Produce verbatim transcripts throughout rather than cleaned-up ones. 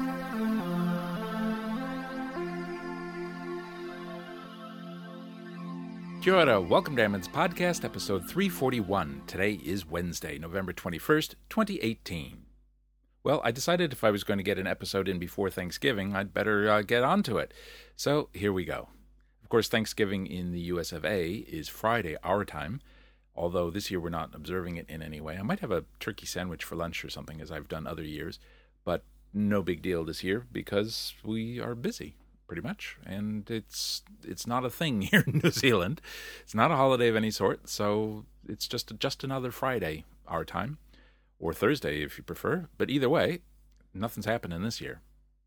Kia ora. Welcome to Ammons Podcast, episode three forty-one. Today is Wednesday, November twenty-first, twenty eighteen. Well, I decided if I was going to get an episode in before Thanksgiving, I'd better uh, get on to it. So here we go. Of course, Thanksgiving in the U S of A is Friday, our time, although this year we're not observing it in any way. I might have a turkey sandwich for lunch or something, as I've done other years, but no big deal this year because we are busy. Pretty much, and it's it's not a thing here in New Zealand. It's not a holiday of any sort, so it's just just another Friday, our time, or Thursday if you prefer. But either way, nothing's happening this year.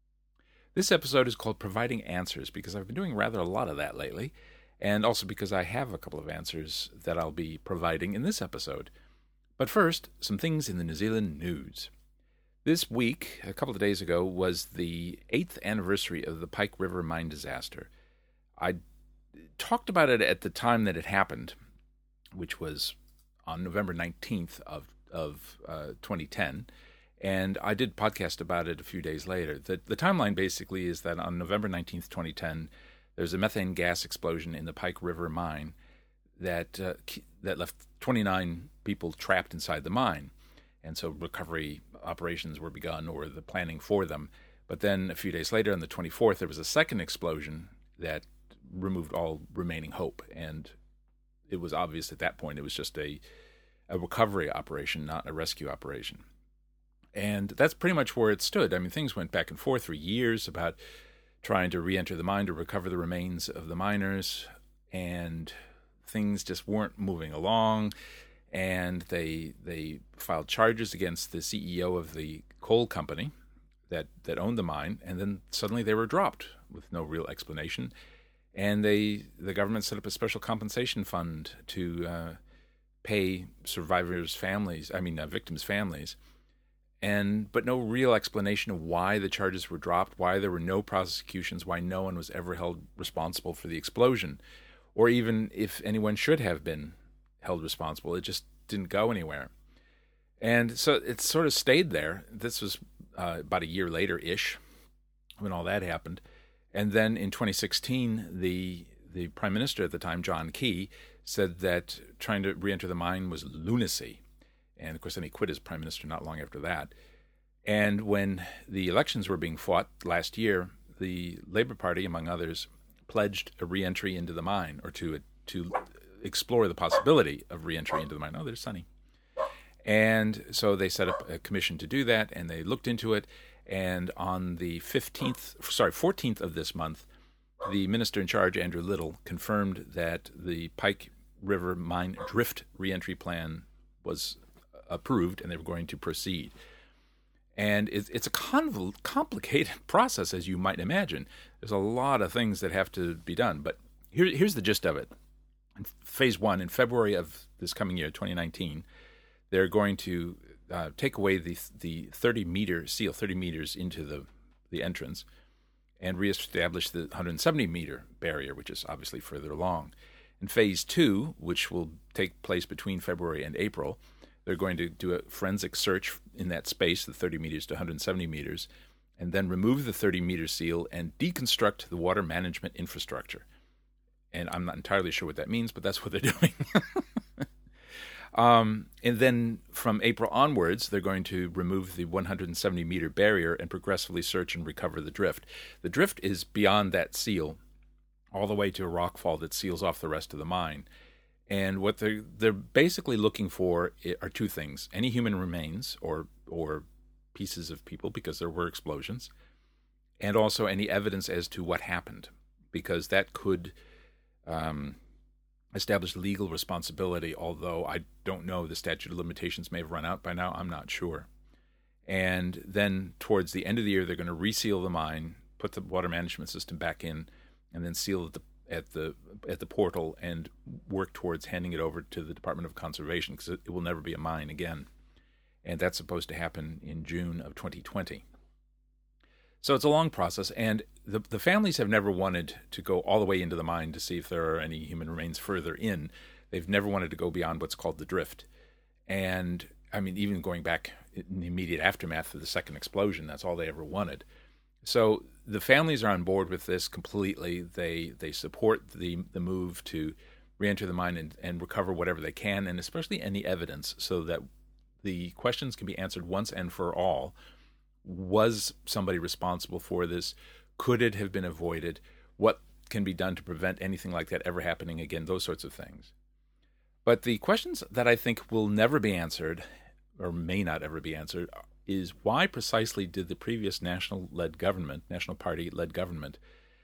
This episode is called Providing Answers because I've been doing rather a lot of that lately, and also because I have a couple of answers that I'll be providing in this episode. But first, some things in the New Zealand news. This week, a couple of days ago, was the eighth anniversary of the Pike River mine disaster. I talked about it at the time that it happened, which was on November nineteenth of, of uh, twenty ten, and I did podcast about it a few days later. The, the timeline basically is that on November nineteenth, twenty ten, there's a methane gas explosion in the Pike River mine that uh, that left twenty-nine people trapped inside the mine. And so recovery operations were begun, or the planning for them. But then a few days later, on the twenty-fourth, there was a second explosion that removed all remaining hope. And it was obvious at that point it was just a, a recovery operation, not a rescue operation. And that's pretty much where it stood. I mean, things went back and forth for years about trying to re-enter the mine to recover the remains of the miners. And things just weren't moving along. And they they filed charges against the C E O of the coal company that, that owned the mine, and then suddenly they were dropped with no real explanation. And they the government set up a special compensation fund to uh, pay survivors' families, I mean uh, victims' families, and but no real explanation of why the charges were dropped, why there were no prosecutions, why no one was ever held responsible for the explosion, or even if anyone should have been held responsible. It just didn't go anywhere. And so it sort of stayed there. This was uh, about a year later-ish when all that happened. And then in twenty sixteen, the the prime minister at the time, John Key, said that trying to re-enter the mine was lunacy. And of course, then he quit as prime minister not long after that. And when the elections were being fought last year, the Labour Party, among others, pledged a re-entry into the mine, or to to explore the possibility of re-entry into the mine. Oh, there's Sunny. And so they set up a commission to do that, and they looked into it. And on the fifteenth, sorry, fourteenth of this month, the minister in charge, Andrew Little, confirmed that the Pike River mine drift re-entry plan was approved, and they were going to proceed. And it's, it's a convol- complicated process, as you might imagine. There's a lot of things that have to be done, but here, here's the gist of it. In phase one, in February of this coming year, twenty nineteen, they're going to uh, take away the the thirty meter seal, thirty meters into the, the entrance, and reestablish the one hundred seventy meter barrier, which is obviously further along. In phase two, which will take place between February and April, they're going to do a forensic search in that space, the thirty meters to one hundred seventy meters, and then remove the thirty meter seal and deconstruct the water management infrastructure. And I'm not entirely sure what that means, but that's what they're doing. um, and then from April onwards, they're going to remove the one hundred seventy meter barrier and progressively search and recover the drift. The drift is beyond that seal, all the way to a rockfall that seals off the rest of the mine. And what they're, they're basically looking for are two things: any human remains or or pieces of people, because there were explosions, and also any evidence as to what happened, because that could Um, establish legal responsibility, although I don't know, the statute of limitations may have run out by now, I'm not sure. And then towards the end of the year, they're going to reseal the mine, put the water management system back in, and then seal it at the at the portal and work towards handing it over to the Department of Conservation, because it, it will never be a mine again. And that's supposed to happen in June of twenty twenty. So it's a long process, and the the families have never wanted to go all the way into the mine to see if there are any human remains further in. They've never wanted to go beyond what's called the drift. And, I mean, even going back in the immediate aftermath of the second explosion, that's all they ever wanted. So the families are on board with this completely. They they support the the move to re-enter the mine and, and recover whatever they can, and especially any evidence, so that the questions can be answered once and for all. Was somebody responsible for this? Could it have been avoided? What can be done to prevent anything like that ever happening again? Those sorts of things. But the questions that I think will never be answered, or may not ever be answered, is why precisely did the previous national-led government, National Party-led government,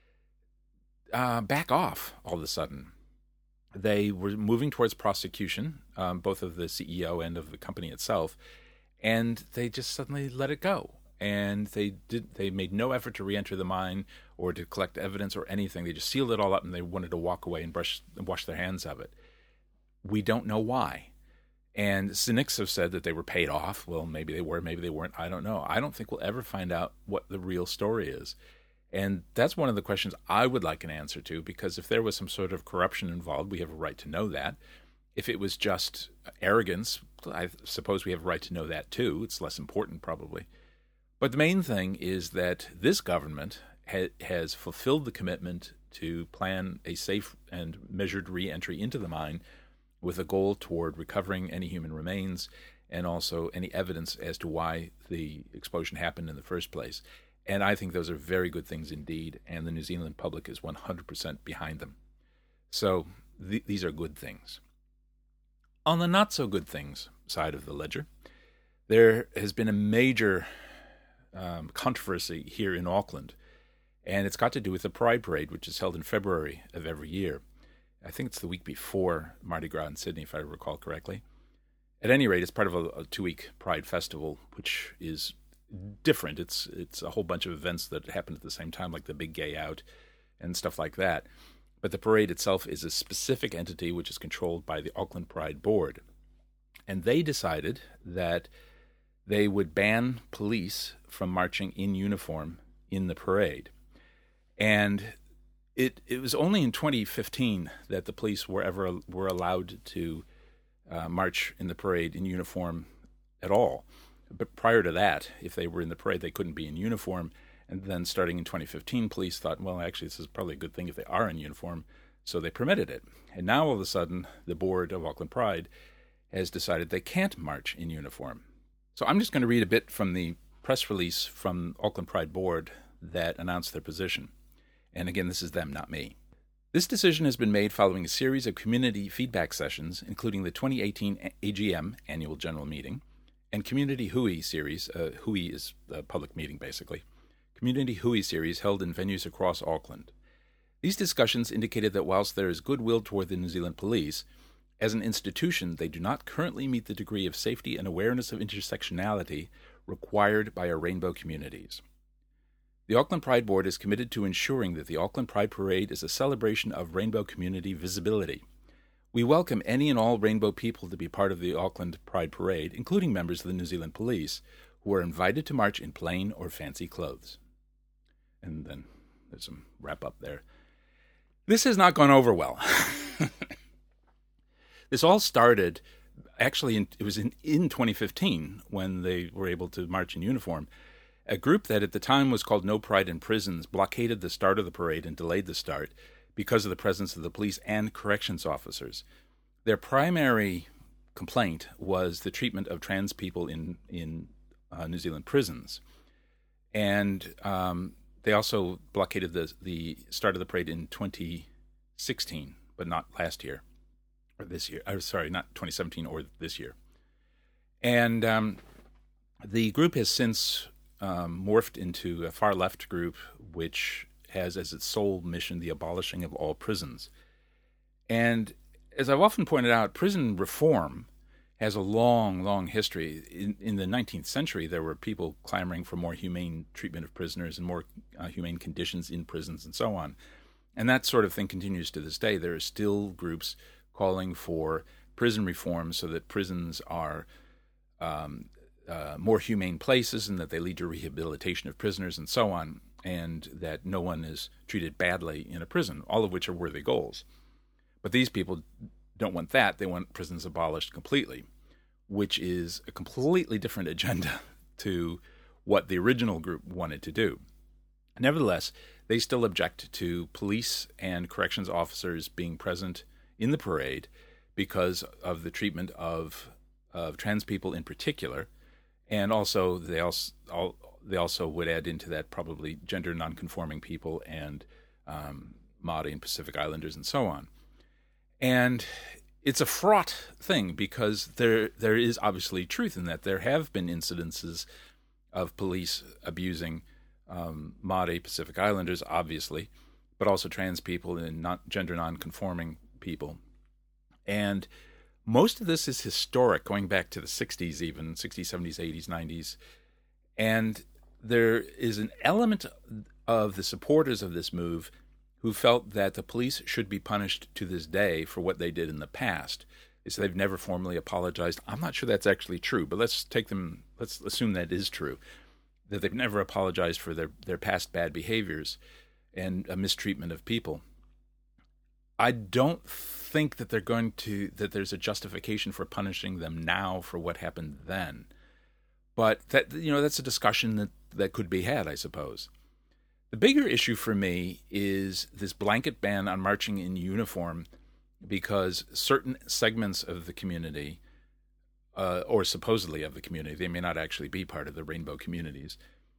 uh, back off all of a sudden? They were moving towards prosecution, um, both of the C E O and of the company itself, and they just suddenly let it go. And they did. They made no effort to re-enter the mine or to collect evidence or anything. They just sealed it all up, and they wanted to walk away and brush and wash their hands of it. We don't know why. And cynics have said that they were paid off. Well, maybe they were, maybe they weren't. I don't know. I don't think we'll ever find out what the real story is. And that's one of the questions I would like an answer to, because if there was some sort of corruption involved, we have a right to know that. If it was just arrogance, I suppose we have a right to know that too. It's less important probably. But the main thing is that this government ha- has fulfilled the commitment to plan a safe and measured re-entry into the mine with a goal toward recovering any human remains and also any evidence as to why the explosion happened in the first place. And I think those are very good things indeed, and the New Zealand public is one hundred percent behind them. So th- these are good things. On the not-so-good things side of the ledger, there has been a major um, controversy here in Auckland, and it's got to do with the Pride Parade, which is held in February of every year. I think it's the week before Mardi Gras in Sydney, if I recall correctly. At any rate, it's part of a, a two-week Pride Festival, which is different. It's it's a whole bunch of events that happen at the same time, like the Big Gay Out and stuff like that. But the parade itself is a specific entity which is controlled by the Auckland Pride Board. And they decided that they would ban police from marching in uniform in the parade. And it it was only in twenty fifteen that the police were ever were allowed to uh, march in the parade in uniform at all. But prior to that, if they were in the parade, they couldn't be in uniform. And then starting in twenty fifteen, police thought, well, actually, this is probably a good thing if they are in uniform. So they permitted it. And now, all of a sudden, the board of Auckland Pride has decided they can't march in uniform. So I'm just going to read a bit from the press release from Auckland Pride Board that announced their position. And again, this is them, not me. This decision has been made following a series of community feedback sessions, including the twenty eighteen A G M, Annual General Meeting, and Community Hui series. Uh, Hui is a public meeting, basically. Community Hui series held in venues across Auckland. These discussions indicated that whilst there is goodwill toward the New Zealand Police, as an institution, they do not currently meet the degree of safety and awareness of intersectionality required by our rainbow communities. The Auckland Pride Board is committed to ensuring that the Auckland Pride Parade is a celebration of rainbow community visibility. We welcome any and all rainbow people to be part of the Auckland Pride Parade, including members of the New Zealand Police, who are invited to march in plain or fancy clothes. And then there's some wrap-up there. This has not gone over well. This all started, actually, in, it was in, in twenty fifteen when they were able to march in uniform. A group that at the time was called No Pride in Prisons blockaded the start of the parade and delayed the start because of the presence of the police and corrections officers. Their primary complaint was the treatment of trans people in, in uh, New Zealand prisons. And um, they also blockaded the, the start of the parade in twenty sixteen, but not last year, or this year. I'm sorry, not twenty seventeen or this year. And um, the group has since um, morphed into a far-left group, which has as its sole mission the abolishing of all prisons. And as I've often pointed out, prison reform has a long, long history. In, in the nineteenth century, there were people clamoring for more humane treatment of prisoners and more uh, humane conditions in prisons and so on. And that sort of thing continues to this day. There are still groups calling for prison reform so that prisons are um, uh, more humane places and that they lead to rehabilitation of prisoners and so on, and that no one is treated badly in a prison, all of which are worthy goals. But these people don't want that. They want prisons abolished completely, which is a completely different agenda to what the original group wanted to do. Nevertheless, they still object to police and corrections officers being present in the parade because of the treatment of of trans people in particular, and also they also they also would add into that probably gender nonconforming people and um, Maori and Pacific Islanders and so on. And it's a fraught thing because there there is obviously truth in that. There have been incidences of police abusing um, Maori, Pacific Islanders, obviously, but also trans people and not gender nonconforming people. And most of this is historic, going back to the sixties even, sixties, seventies, eighties, nineties. And there is an element of the supporters of this move who felt that the police should be punished to this day for what they did in the past. So they've never formally apologized. I'm not sure that's actually true, but let's take them, let's assume that is true, that they've never apologized for their, their past bad behaviors and a mistreatment of people. I don't think that they're going to, that there's a justification for punishing them now for what happened then. But that, you know, that's a discussion that, that could be had, I suppose. The bigger issue for me is this blanket ban on marching in uniform because certain segments of the community, uh, or supposedly of the community, they may not actually be part of the rainbow communities,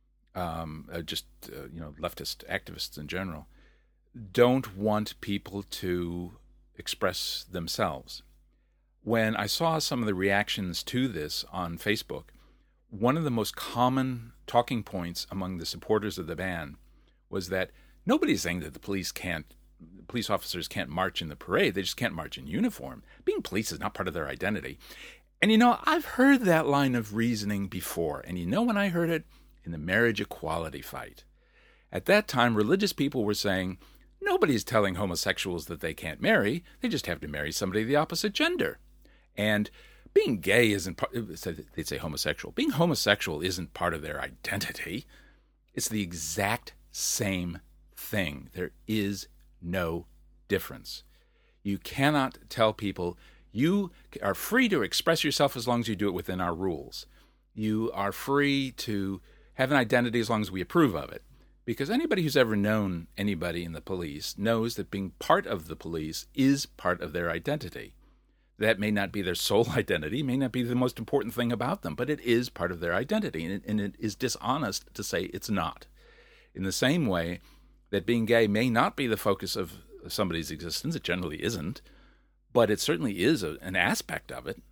um, uh, just, uh, you know, leftist activists in general, don't want people to express themselves. When I saw some of the reactions to this on Facebook, one of the most common talking points among the supporters of the ban was that nobody's saying that the police can't, police officers can't march in the parade. They just can't march in uniform. Being police is not part of their identity. And you know, I've heard that line of reasoning before. And you know when I heard it? In the marriage equality fight. At that time, religious people were saying, nobody's telling homosexuals that they can't marry. They just have to marry somebody of the opposite gender. And being gay isn't part, they'd say homosexual. Being homosexual isn't part of their identity. It's the exact same thing. There is no difference. You cannot tell people you are free to express yourself as long as you do it within our rules. You are free to have an identity as long as we approve of it. Because anybody who's ever known anybody in the police knows that being part of the police is part of their identity. That may not be their sole identity, may not be the most important thing about them, but it is part of their identity, and it, and it is dishonest to say it's not. In the same way that being gay may not be the focus of somebody's existence, it generally isn't, but it certainly is a, an aspect of it,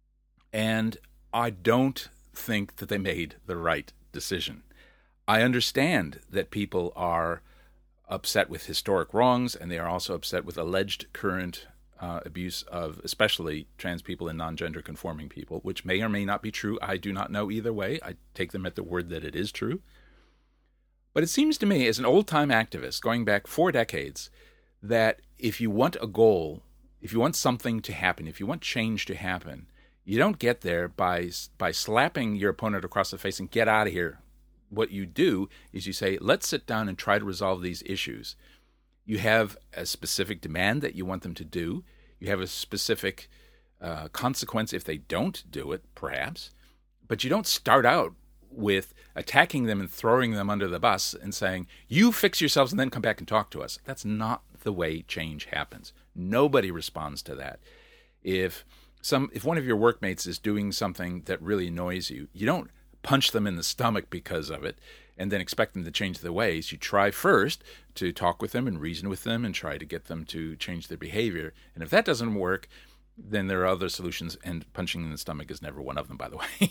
and I don't think that they made the right decision. I understand that people are upset with historic wrongs, and they are also upset with alleged current uh, abuse of especially trans people and non-gender conforming people, which may or may not be true. I do not know either way. I take them at the word that it is true. But it seems to me, as an old-time activist, going back four decades, that if you want a goal, if you want something to happen, if you want change to happen, you don't get there by by slapping your opponent across the face and get out of here. What you do is you say, let's sit down and try to resolve these issues. You have a specific demand that you want them to do. You have a specific uh, consequence if they don't do it, perhaps. But you don't start out with attacking them and throwing them under the bus and saying, you fix yourselves and then come back and talk to us. That's not the way change happens. Nobody responds to that. If some, if one of your workmates is doing something that really annoys you, you don't punch them in the stomach because of it and then expect them to change their ways. You try first to talk with them and reason with them and try to get them to change their behavior. And if that doesn't work, then there are other solutions, and punching in the stomach is never one of them, by the way.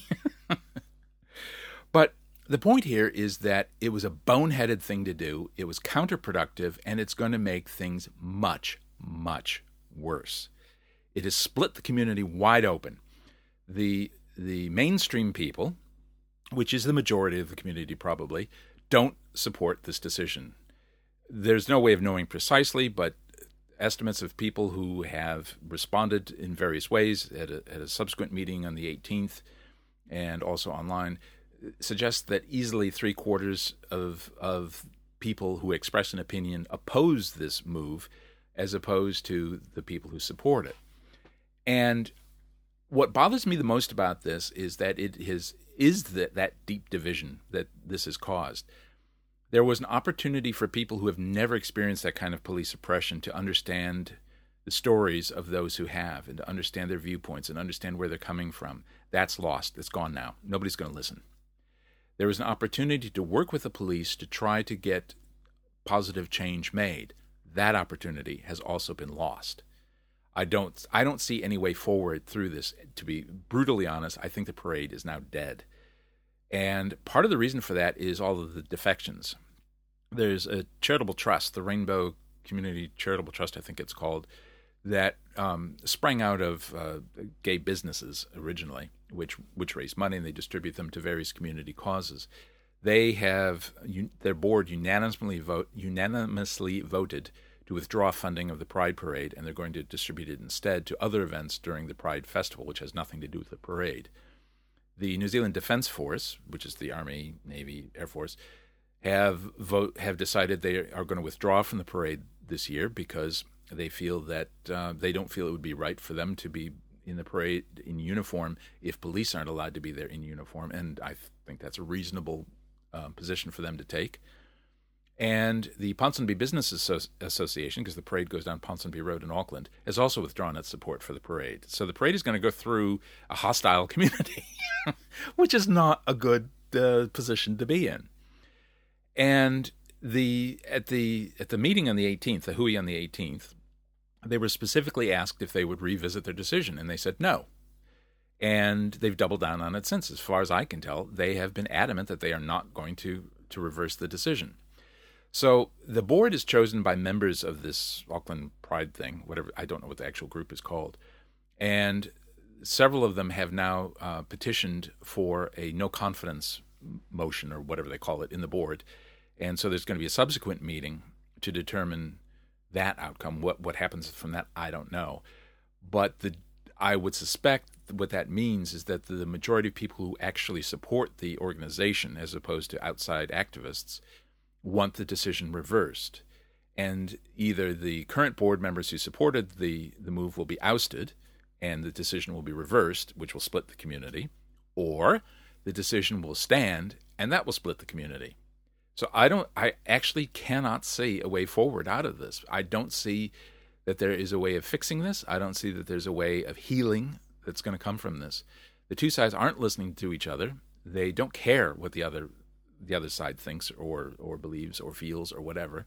But the point here is that it was a boneheaded thing to do. It was counterproductive, and it's going to make things much, much worse. It has split the community wide open. The the mainstream people, which is the majority of the community probably, don't support this decision. There's no way of knowing precisely, but estimates of people who have responded in various ways at a, at a subsequent meeting on the eighteenth and also online suggest that easily three quarters of of people who express an opinion oppose this move as opposed to the people who support it. And what bothers me the most about this is that it has, is that, that deep division that this has caused. There was an opportunity for people who have never experienced that kind of police oppression to understand the stories of those who have and to understand their viewpoints and understand where they're coming from. That's lost. It's gone now. Nobody's going to listen. There was an opportunity to work with the police to try to get positive change made. That opportunity has also been lost. I don't I don't see any way forward through this. To be brutally honest, I think the parade is now dead. And part of the reason for that is all of the defections. There's a charitable trust, the Rainbow Community Charitable Trust, I think it's called, that um, sprang out of uh, gay businesses originally, which which raise money and they distribute them to various community causes. They have their board unanimously vote unanimously voted to withdraw funding of the Pride Parade, and they're going to distribute it instead to other events during the Pride Festival, which has nothing to do with the parade. The New Zealand Defence Force, which is the Army, Navy, Air Force, have vote have decided they are going to withdraw from the parade this year because they feel that uh, they don't feel it would be right for them to be in the parade in uniform if police aren't allowed to be there in uniform, and I think that's a reasonable uh, position for them to take. And the Ponsonby Business Associ- Association, because the parade goes down Ponsonby Road in Auckland, has also withdrawn its support for the parade. So the parade is going to go through a hostile community, which is not a good uh, position to be in. And the at the at the meeting on the eighteenth, the Hui on the eighteenth, they were specifically asked if they would revisit their decision, and they said no. And they've doubled down on it since. As far as I can tell, they have been adamant that they are not going to, to reverse the decision. So the board is chosen by members of this Auckland Pride thing, whatever, I don't know what the actual group is called. And several of them have now uh, petitioned for a no confidence motion or whatever they call it in the board. And so there's going to be a subsequent meeting to determine that outcome. What what happens from that, I don't know. But the I would suspect what that means is that the majority of people who actually support the organization, as opposed to outside activists, want the decision reversed. And either the current board members who supported the, the move will be ousted and the decision will be reversed, which will split the community, or the decision will stand and that will split the community. So I don't, I actually cannot see a way forward out of this. I don't see that there is a way of fixing this. I don't see that there's a way of healing that's going to come from this. The two sides aren't listening to each other. They don't care what the other the other side thinks or or believes or feels or whatever.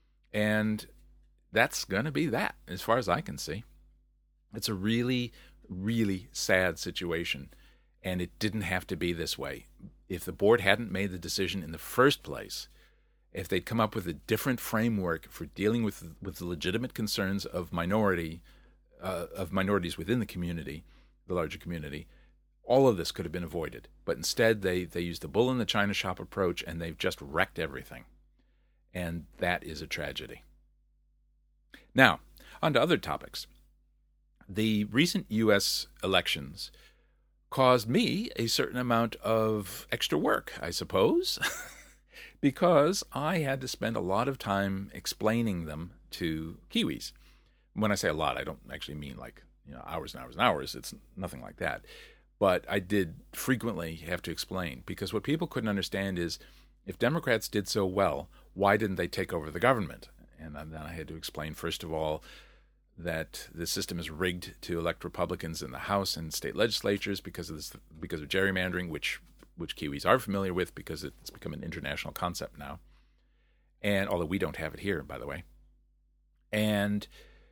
And that's going to be that, as far as I can see. It's a really, really sad situation, and it didn't have to be this way. If the board hadn't made the decision in the first place, if they'd come up with a different framework for dealing with with the legitimate concerns of minority uh, of minorities within the community, the larger community, all of this could have been avoided. But instead, they they used the bull in the china shop approach, and they've just wrecked everything. And that is a tragedy. Now, on to other topics. The recent U S elections caused me a certain amount of extra work, I suppose, because I had to spend a lot of time explaining them to Kiwis. When I say a lot, I don't actually mean like, you know, hours and hours and hours. It's nothing like that. But I did frequently have to explain, because what people couldn't understand is, if Democrats did so well, why didn't they take over the government? And then I had to explain, first of all, that the system is rigged to elect Republicans in the House and state legislatures because of this, because of gerrymandering, which which Kiwis are familiar with because it's become an international concept now. And although we don't have it here, by the way. And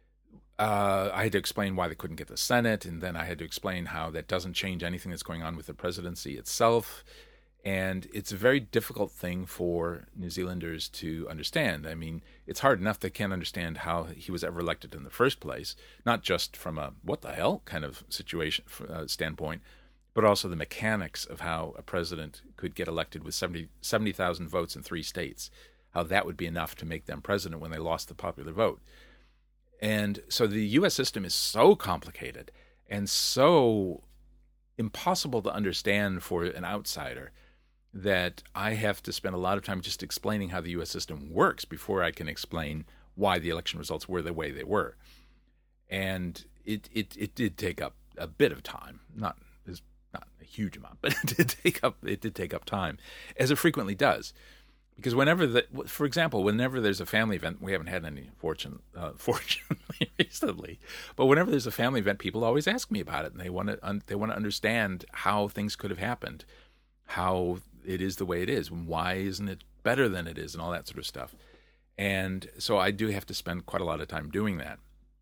uh, I had to explain why they couldn't get the Senate, and then I had to explain how that doesn't change anything that's going on with the presidency itself. And it's a very difficult thing for New Zealanders to understand. I mean, it's hard enough they can't understand how he was ever elected in the first place, not just from a what the hell kind of situation uh, standpoint, but also the mechanics of how a president could get elected with seventy thousand votes in three states, how that would be enough to make them president when they lost the popular vote. And so the U S system is so complicated and so impossible to understand for an outsider that I have to spend a lot of time just explaining how the U S system works before I can explain why the election results were the way they were. And it it, it did take up a bit of time, not not a huge amount, but it did take up it did take up time, as it frequently does. Because whenever, the, for example, whenever there's a family event, we haven't had any, fortune, uh, fortunately, recently, but whenever there's a family event, people always ask me about it, and they want to un- they want to understand how things could have happened, how it is the way it is, and why isn't it better than it is, and all that sort of stuff. And so I do have to spend quite a lot of time doing that.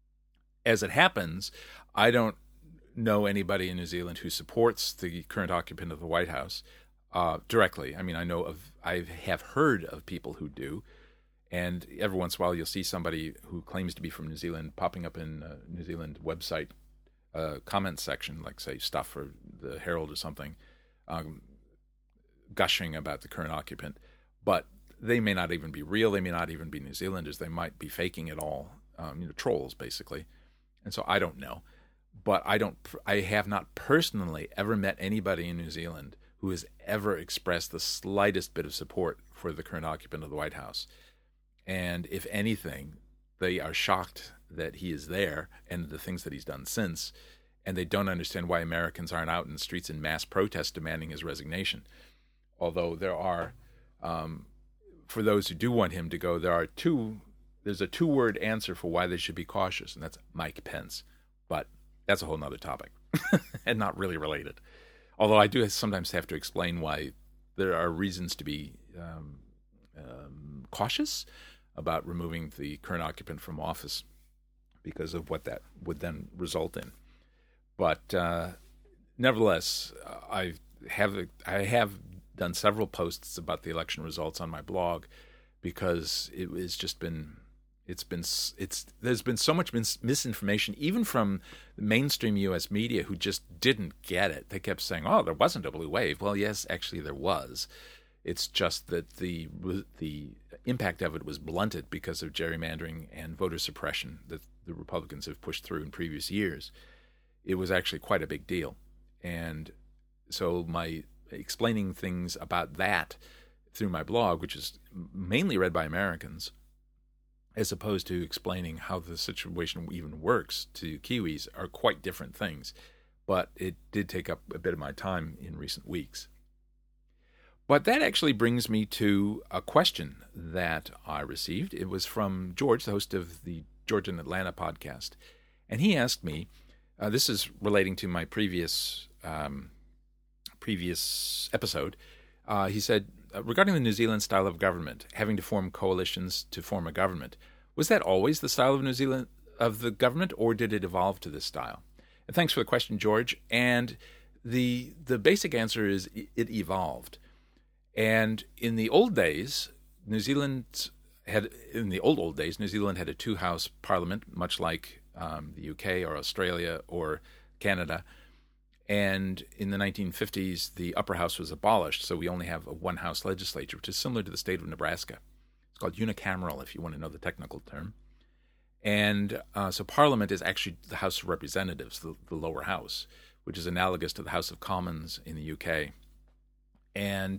As it happens, I don't know anybody in New Zealand who supports the current occupant of the White House uh, directly. I mean, I know of, I have heard of people who do, and every once in a while you'll see somebody who claims to be from New Zealand popping up in a New Zealand website uh, comment section, like say Stuff or the Herald or something, um, gushing about the current occupant. But they may not even be real. They may not even be New Zealanders. They might be faking it all, um, you know, trolls basically. And so I don't know. But I don't. I have not personally ever met anybody in New Zealand who has ever expressed the slightest bit of support for the current occupant of the White House. And if anything, they are shocked that he is there and the things that he's done since, and they don't understand why Americans aren't out in the streets in mass protest demanding his resignation. Although there are, um, for those who do want him to go, there are two. There's a two-word answer for why they should be cautious, and that's Mike Pence. But that's a whole nother topic and not really related. Although I do sometimes have to explain why there are reasons to be um, um, cautious about removing the current occupant from office because of what that would then result in. But uh, nevertheless, I have I have done several posts about the election results on my blog because it has just been it's been it's there's been so much mis- misinformation even from the mainstream U S media who just didn't get it. They kept saying, "Oh, there wasn't a blue wave." Well, yes, actually there was. It's just that the the impact of it was blunted because of gerrymandering and voter suppression that the Republicans have pushed through in previous years. It was actually quite a big deal. And so my explaining things about that through my blog, which is mainly read by Americans, as opposed to explaining how the situation even works to Kiwis, are quite different things. But it did take up a bit of my time in recent weeks. But that actually brings me to a question that I received. It was from George, the host of the Georgia and Atlanta podcast. And he asked me, uh, this is relating to my previous um, previous episode. Uh, he said, regarding the New Zealand style of government, having to form coalitions to form a government, was that always the style of New Zealand of the government, or did it evolve to this style? And thanks for the question, George. And the the basic answer is it evolved. And in the old days, New Zealand had, in the old, old days, New Zealand had a two-house parliament, much like um, the U K or Australia or Canada. And in the nineteen fifties, the upper house was abolished, so we only have a one-house legislature, which is similar to the state of Nebraska. It's called unicameral, if you want to know the technical term. And uh, so Parliament is actually the House of Representatives, the, the lower house, which is analogous to the House of Commons in the U K. And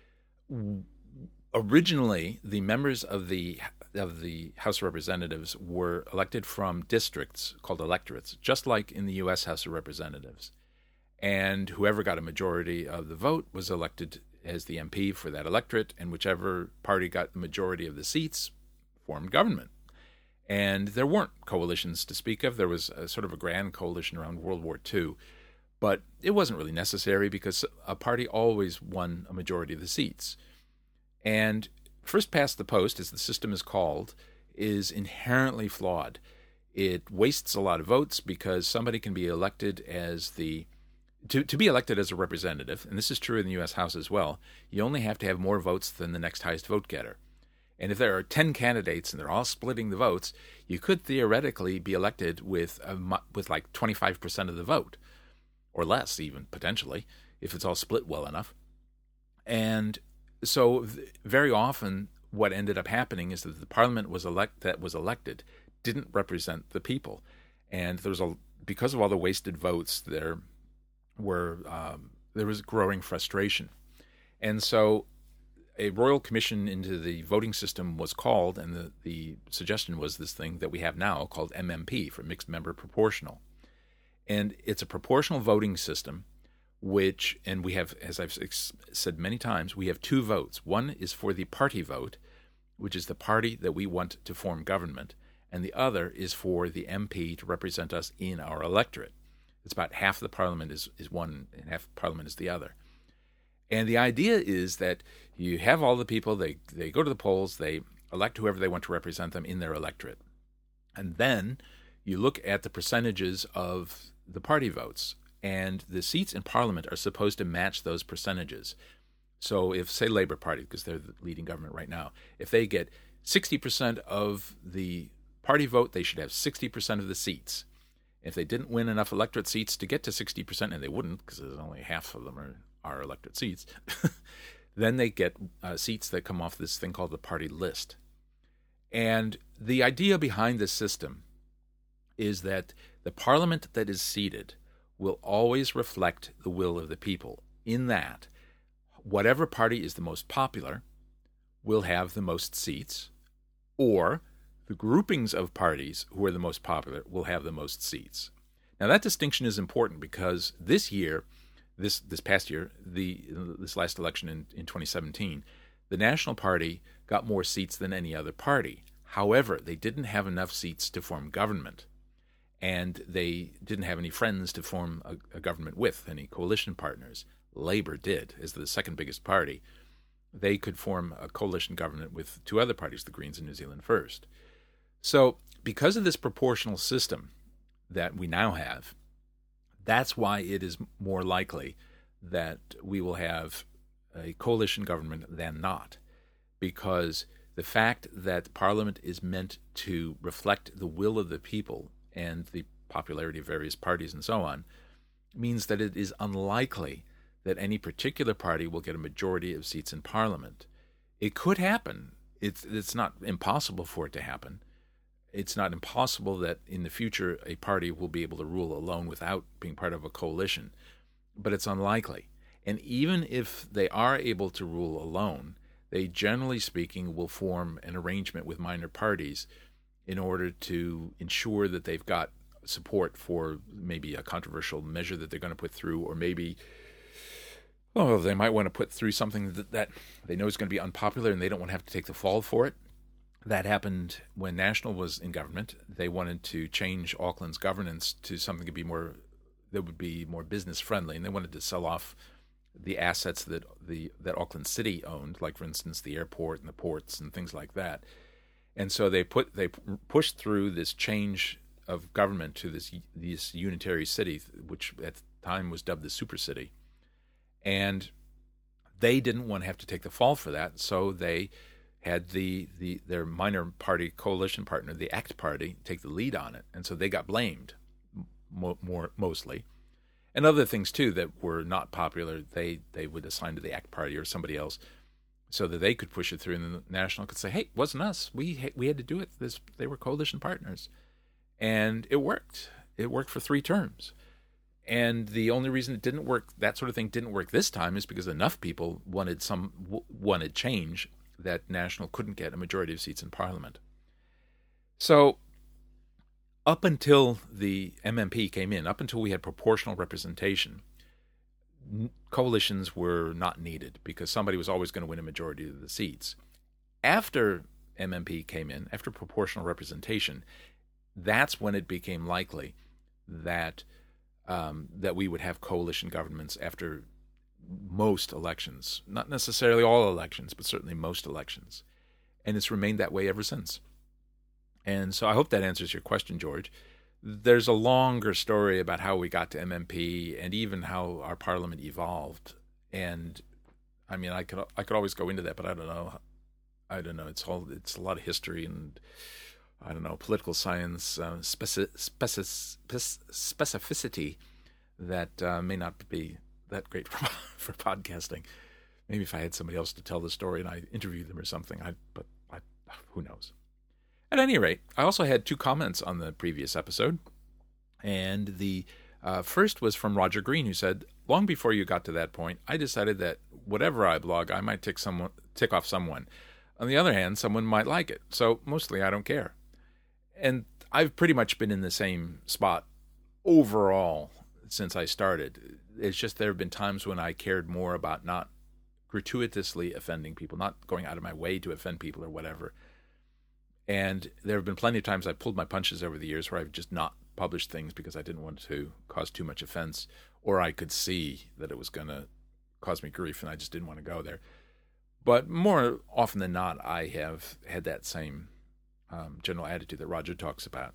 originally, the members of the of the House of Representatives were elected from districts called electorates, just like in the U S House of Representatives. And whoever got a majority of the vote was elected as the M P for that electorate, and whichever party got the majority of the seats formed government. And there weren't coalitions to speak of. There was a sort of a grand coalition around World War Two, but it wasn't really necessary because a party always won a majority of the seats. And first past the post, as the system is called, is inherently flawed. It wastes a lot of votes because somebody can be elected as the To, to be elected as a representative, and this is true in the U S House as well, you only have to have more votes than the next highest vote getter. And if there are ten candidates and they're all splitting the votes, you could theoretically be elected with a, with like twenty-five percent of the vote, or less even, potentially, if it's all split well enough. And so very often what ended up happening is that the parliament was elect that was elected didn't represent the people. And there was a, because of all the wasted votes, there were um, there was growing frustration. And so a royal commission into the voting system was called, and the, the suggestion was this thing that we have now called M M P, for mixed member proportional. And it's a proportional voting system which, and we have, as I've ex- said many times, we have two votes. One is for the party vote, which is the party that we want to form government, and the other is for the M P to represent us in our electorate. It's about half the parliament is, is one and half the parliament is the other. And the idea is that you have all the people, they, they go to the polls, they elect whoever they want to represent them in their electorate. And then you look at the percentages of the party votes, and the seats in parliament are supposed to match those percentages. So if, say, Labour Party, because they're the leading government right now, if they get sixty percent of the party vote, they should have sixty percent of the seats. If they didn't win enough electorate seats to get to sixty percent, and they wouldn't because there's only half of them are, are electorate seats, then they get uh, seats that come off this thing called the party list. And the idea behind this system is that the parliament that is seated will always reflect the will of the people, in that whatever party is the most popular will have the most seats, or the groupings of parties who are the most popular will have the most seats. Now that distinction is important because this year, this this past year, the this last election in, in twenty seventeen, the National Party got more seats than any other party. However, they didn't have enough seats to form government, and they didn't have any friends to form a, a government with, any coalition partners. Labour did, as the second biggest party. They could form a coalition government with two other parties, the Greens and New Zealand First. So because of this proportional system that we now have, that's why it is more likely that we will have a coalition government than not, because the fact that Parliament is meant to reflect the will of the people and the popularity of various parties and so on means that it is unlikely that any particular party will get a majority of seats in Parliament. It could happen. It's, it's not impossible for it to happen. It's not impossible that in the future a party will be able to rule alone without being part of a coalition, but it's unlikely. And even if they are able to rule alone, they generally speaking will form an arrangement with minor parties in order to ensure that they've got support for maybe a controversial measure that they're going to put through, or maybe oh, they might want to put through something that, that they know is going to be unpopular and they don't want to have to take the fall for it. That happened when National was in government. They wanted to change Auckland's governance to something that would be more that would be more business friendly, and they wanted to sell off the assets that the that Auckland City owned, like for instance the airport and the ports and things like that. And so they put they pushed through this change of government to this this unitary city, which at the time was dubbed the Super City. And they didn't want to have to take the fall for that, so they had the, the their minor party coalition partner, the ACT Party, take the lead on it. And so they got blamed, mo- more mostly. And other things, too, that were not popular, they, they would assign to the ACT Party or somebody else so that they could push it through, and the National could say, hey, it wasn't us. We, we had to do it. This, they were coalition partners. And it worked. It worked for three terms. And the only reason it didn't work, that sort of thing didn't work this time, is because enough people wanted some wanted change that National couldn't get a majority of seats in Parliament. So up until the M M P came in, up until we had proportional representation, coalitions were not needed because somebody was always going to win a majority of the seats. After M M P came in, after proportional representation, that's when it became likely that Um, that we would have coalition governments after most elections. Not necessarily all elections, but certainly most elections. And it's remained that way ever since. And so I hope that answers your question, George. There's a longer story about how we got to M M P and even how our parliament evolved. And I mean, I could I could always go into that, but I don't know. I don't know. It's all it's a lot of history and I don't know, political science, uh, speci- speci- specificity that uh, may not be that great for, for podcasting. Maybe if I had somebody else to tell the story and I interviewed them or something, I, but I, who knows. At any rate, I also had two comments on the previous episode. And the uh, first was from Roger Green, who said, long before you got to that point, I decided that whatever I blog, I might tick, someone, tick off someone. On the other hand, someone might like it. So mostly I don't care. And I've pretty much been in the same spot overall since I started. It's just there have been times when I cared more about not gratuitously offending people, not going out of my way to offend people or whatever. And there have been plenty of times I've pulled my punches over the years where I've just not published things because I didn't want to cause too much offense, or I could see that it was going to cause me grief and I just didn't want to go there. But more often than not, I have had that same um, general attitude that Roger talks about.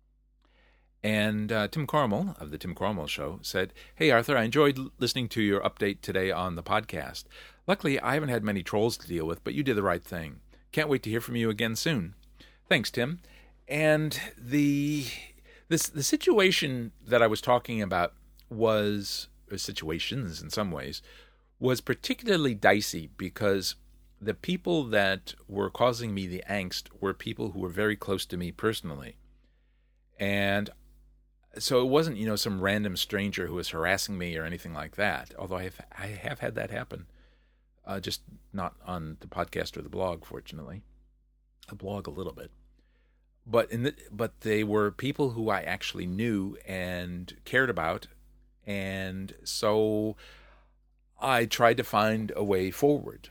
And uh, Tim Carmel of the Tim Carmel Show said, "Hey, Arthur, I enjoyed listening to your update today on the podcast. Luckily, I haven't had many trolls to deal with, but you did the right thing. Can't wait to hear from you again soon." Thanks, Tim. And the this the situation that I was talking about was, or situations in some ways, was particularly dicey because the people that were causing me the angst were people who were very close to me personally. And so it wasn't, you know, some random stranger who was harassing me or anything like that, although I have, I have had that happen, uh, just not on the podcast or the blog, fortunately. A blog a little bit. But in the, but they were people who I actually knew and cared about, and so I tried to find a way forward.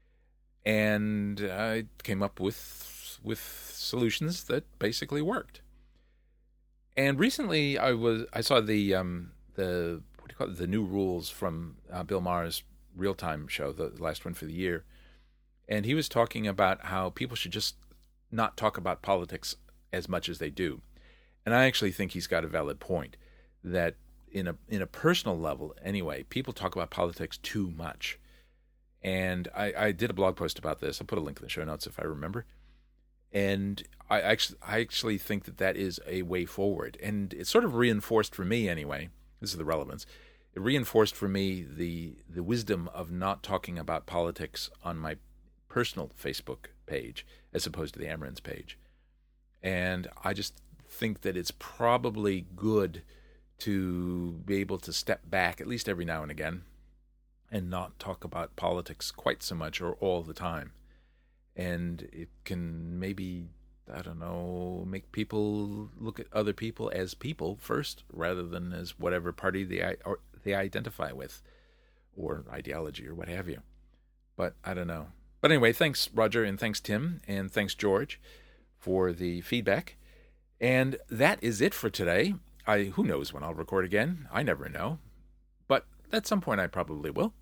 And I came up with with solutions that basically worked. And recently, I was I saw the um, the what do you call it, the new rules from uh, Bill Maher's Real Time show, the last one for the year, and he was talking about how people should just not talk about politics as much as they do. And I actually think he's got a valid point that in a in a personal level, anyway, people talk about politics too much. And I, I did a blog post about this. I'll put a link in the show notes if I remember. And I actually, I actually think that that is a way forward. And it sort of reinforced for me anyway, this is the relevance, it reinforced for me the the wisdom of not talking about politics on my personal Facebook page as opposed to the Amarin's page. And I just think that it's probably good to be able to step back, at least every now and again, and not talk about politics quite so much or all the time. And it can maybe, I don't know, make people look at other people as people first rather than as whatever party they or they identify with or ideology or what have you. But I don't know. But anyway, thanks, Roger, and thanks, Tim, and thanks, George, for the feedback. And that is it for today. I who knows when I'll record again? I never know. But at some point I probably will.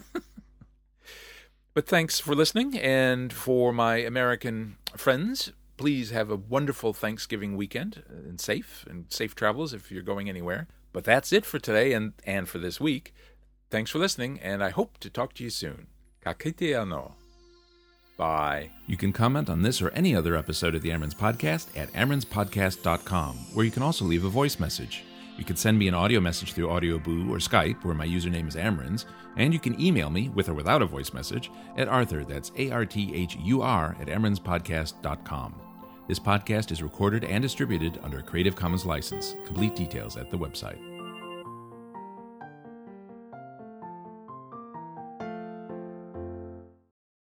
But thanks for listening, and for my American friends, please have a wonderful Thanksgiving weekend, and safe, and safe travels if you're going anywhere. But that's it for today and, and for this week. Thanks for listening, and I hope to talk to you soon. Ka kite anō. Bye. You can comment on this or any other episode of the Amarin's Podcast at amarins podcast dot com, where you can also leave a voice message. You can send me an audio message through AudioBoo or Skype, where my username is Amarins, and you can email me, with or without a voice message, at Arthur, that's A R T H U R, at amarins podcast dot com. This podcast is recorded and distributed under a Creative Commons license. Complete details at the website.